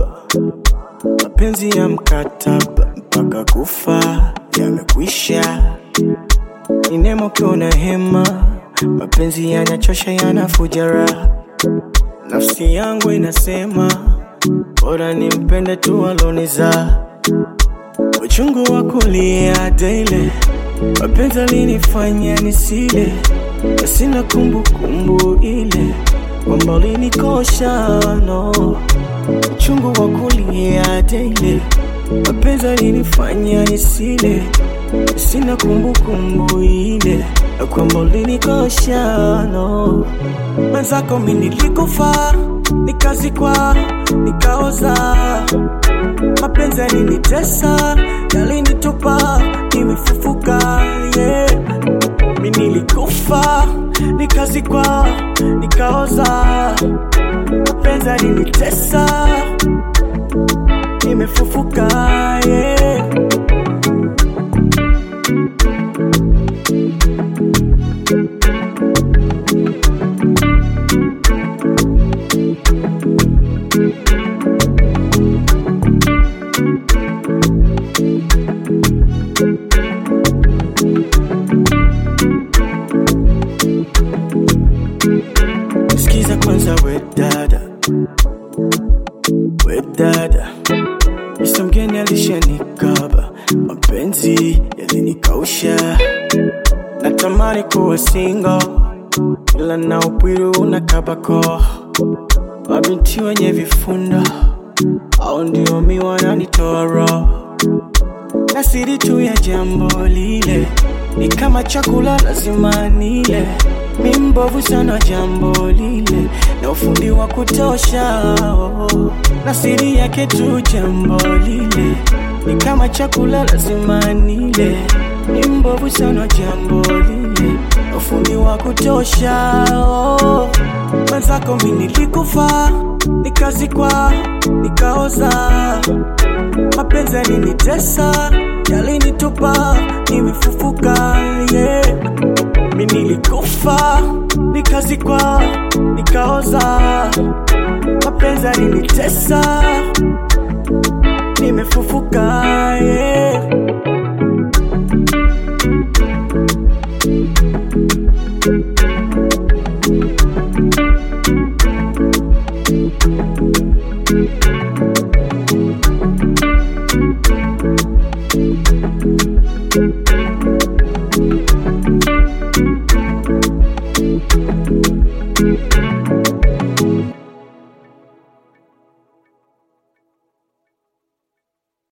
mapenzi ya mkataba mpaka kufa yamekwisha. Ni neema ukiona hema, mapenzi yanachosha yanafuja raha. Nafsi yangu inasema bora nimpende tu aloniza. Uchungu wa kulia daily, mapenzi alinifanya nisile, na sina kumbukumbu ile kwamba ulinikosha, no. Uchungu wa kulia daily, mapenzi alinifanya nisile, na sina kumbukumbu ile kwamba ulinikosha, no. Mwenzako mimi nilikufa, nikazikwa, nikaoza. Mapenzi yalinitesa, yalinitupa, nimefufuka, yeah. Mimi nilikufa, nikazikwa, nikaoza. Mapenzi yalinitesa, nimefufuka, yeah. Sikiza kwanza we dada, Mr. mgeni alishanikaba, mapenzi yalinikausha. Natamani kuwa single, ila na upwiru na kabako. Mabinti wenye vifunda, au ndio mi wananitoa roho. Na siri tu ya jambo lile, ni kama chakula lazima nile. Mi mbovu sana jambo lile, na ufundi wa kutosha, oh. Na siri yake tu jambo lile, ni kama chakula lazima nile. Mi mbovu sana jambo lile, na ufundi wa kutosha, oh. Mwenzako mimi nilikufa, nikazikwa, nikaoza. Mapenzi yalinitesa, yalinitupa, nimefufuka, yeah. Mimi nilikufa, nikazikwa, nikaoza. Mapenzi yalinitesa, nimefufuka, yeah.